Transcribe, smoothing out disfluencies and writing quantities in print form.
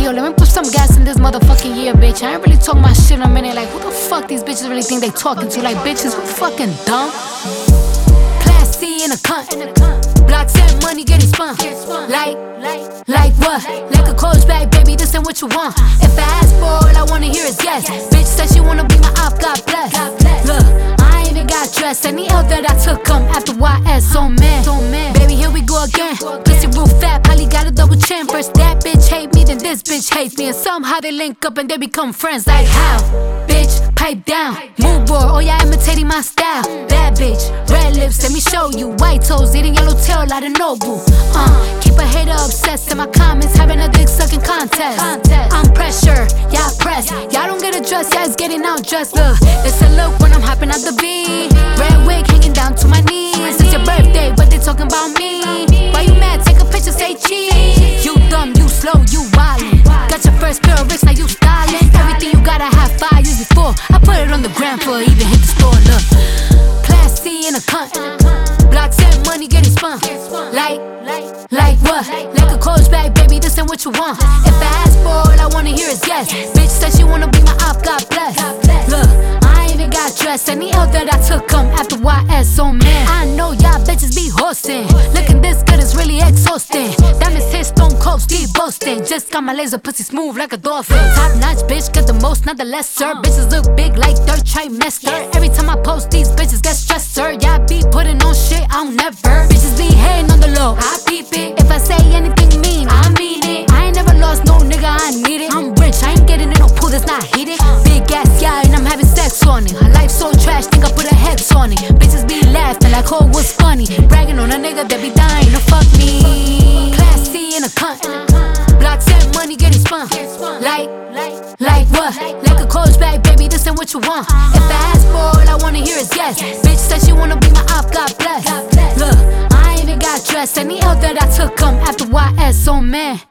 yo, let me put some gas in this motherfucking year, bitch. I ain't really talking my shit in a minute. Like, who the fuck these bitches really think they talking to? Like, bitches, who fucking dumb? Class C in a cunt. Blocks and money getting spun. Like what? Like a coach bag, baby, this ain't what you want. If I ask for all I wanna hear is yes. Bitch said she wanna be my op, God bless. Look, I ain't even got dressed. Any L that I took come after YS, so man. Baby, here we go again. Pussy real fat, probably got a double chin. First that bitch hate me, then this bitch hates me. And somehow they link up and they become friends. Like how? Bitch, pipe down. Mood board, oh yeah, imitating my style. Bad bitch, red lips, let me show you. White toes, eating yellow tail like a Nobu. Keep a hater obsessed in my comments, having a dick sucking contest. I'm pressure, y'all press. Y'all don't get a dress, y'all is getting out dressed. Look, it's a look when I'm hopping out the V. Red wig hanging down to my knees. It's your birthday, but they talking about me. Why you mad? Take a picture, say cheese. You dumb, you slow, you wildin'. Got your first pair of ricks, now you stylin'. Everything you gotta have 5 years before. I put it on the gram for even hit the store. Look, Class C in a cunt. Blocks and money getting spun. Like what? Like a coach bag, baby, this ain't what you want. If I ask for all I wanna hear is yes. Bitch said she wanna be my op, God bless. Look, I ain't even got dressed. Any L that I took come after YS, so man. I know y'all bitches be horsing. Looking this good is really exhausting. Diamonds hit stone cold, Steve boasting. Just got my laser pussy smooth like a dolphin. Top notch bitch, get the most, not the lesser. Bitches look big like third trimester. Every time I post, these bitches get stressed, sir. Y'all be putting on shit, I don't never. Bitches be hating on the low, I peep it. If I say anything mean, I mean it. I ain't never lost no nigga, I need it. I'm rich, I ain't getting in no pool that's not heated. Big ass, yeah, and I'm having sex on it. Her life so trash, think I put a hex on it. Bitches be laughing like, oh, what's funny? Bragging on a nigga that be dying to fuck me. Class C in a cunt. Blocks and money getting spun. Like what? Like a coach bag, baby, this ain't what you want. If I ask for all I wanna hear is yes. Bitch said she wanna be my op, God bless. Look, I ain't even got dressed. Any L that I took come after YS, so man.